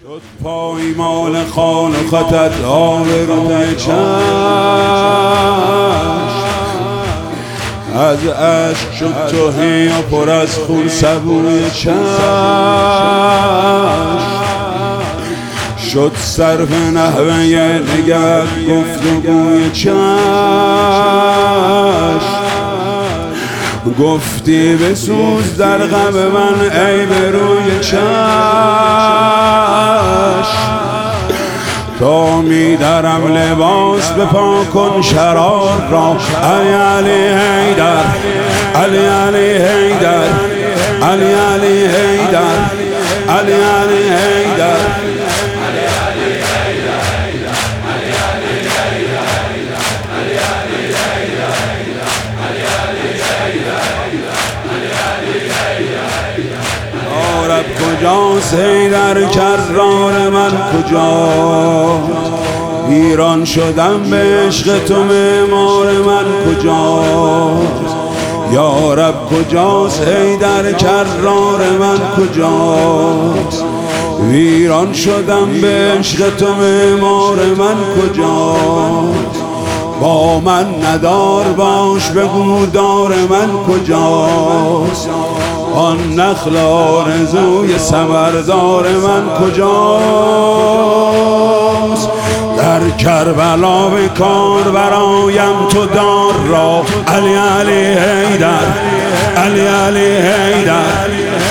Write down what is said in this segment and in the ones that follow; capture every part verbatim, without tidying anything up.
شد پایمال خانقتت آبروی چشم، از عشق شد تهی و پر از خون سبوی چشم، شد صرف نحوه نگه گفتگوی چشم. گفتی بسوز در غم من ای به روی چشم، تا می درم لباس بپا کن شرار را. علی علی حیدر، علی علی حیدر، علی علی حیدر، علی علی حیدر. یارب کجاست حیدر کرار من کجاست؟ ویران شدم به عشق تو معمار من کجاست؟ یارب کجاست حیدر کرار من کجاست؟ ویران شدم به عشق تو معمار من کجاست؟ با من ندار باش بگو دار من کجاست؟ آن نخل آرزوی ثمردار من کجاست؟ در کربلا به کار برایم تو دار را. علی علی حیدر، علی علی حیدر،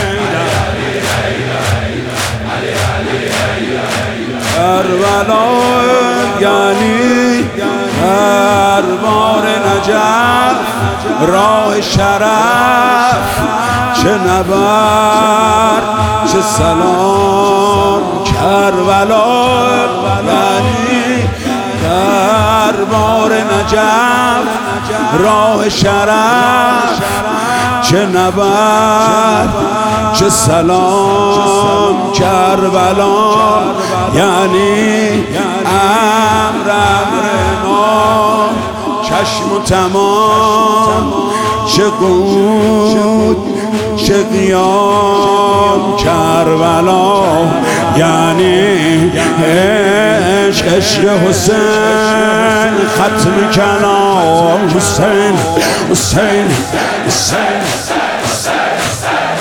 کربلا یعنی دربار نجف، راه شرف، چه نبرد چه سلام. کربلا یعنی دربار نجف، راه شرف، چه نبرد چه سلام. کربلا یعنی امر امر ما، چشم و تمام، چه قود چه قیام. کربلا یعنی عشق عشق حسین، ختم کلام. حسین حسین حسین